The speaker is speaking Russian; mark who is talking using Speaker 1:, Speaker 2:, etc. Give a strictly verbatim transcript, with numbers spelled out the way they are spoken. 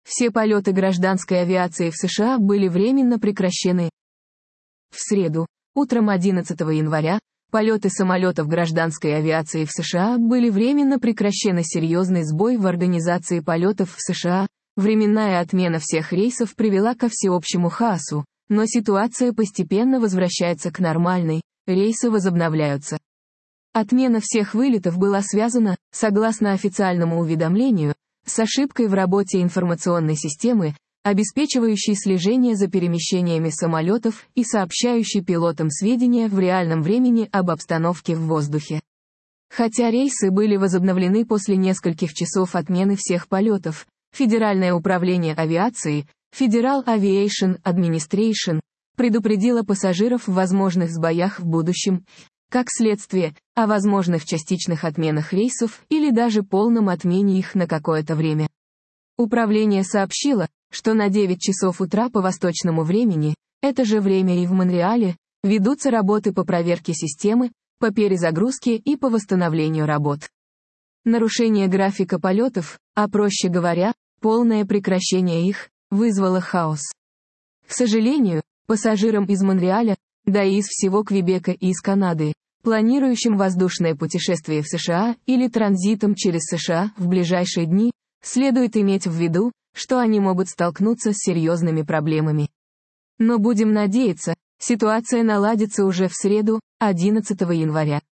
Speaker 1: Все полеты гражданской авиации в США были временно прекращены. В среду, утром одиннадцатого января, полеты самолетов гражданской авиации в США были временно прекращены. Серьезный сбой в организации полетов в США, временная отмена всех рейсов привела ко всеобщему хаосу, но ситуация постепенно возвращается к нормальной, рейсы возобновляются. Отмена всех вылетов была связана, согласно официальному уведомлению, с ошибкой в работе информационной системы, обеспечивающей слежение за перемещениями самолетов и сообщающей пилотам сведения в реальном времени об обстановке в воздухе. Хотя рейсы были возобновлены после нескольких часов отмены всех полетов, Федеральное управление авиации, Federal Aviation Administration, предупредило пассажиров в возможных сбоях в будущем, как следствие, о возможных частичных отменах рейсов или даже полном отмене их на какое-то время. Управление сообщило, что на девять часов утра по восточному времени, это же время и в Монреале, ведутся работы по проверке системы, по перезагрузке и по восстановлению работ. Нарушение графика полетов, а проще говоря, полное прекращение их, вызвало хаос. К сожалению, пассажирам из Монреаля, да и из всего Квебека и из Канады, планирующим воздушное путешествие в США или транзитом через США в ближайшие дни, следует иметь в виду, что они могут столкнуться с серьезными проблемами. Но будем надеяться, ситуация наладится уже в среду, одиннадцатого января.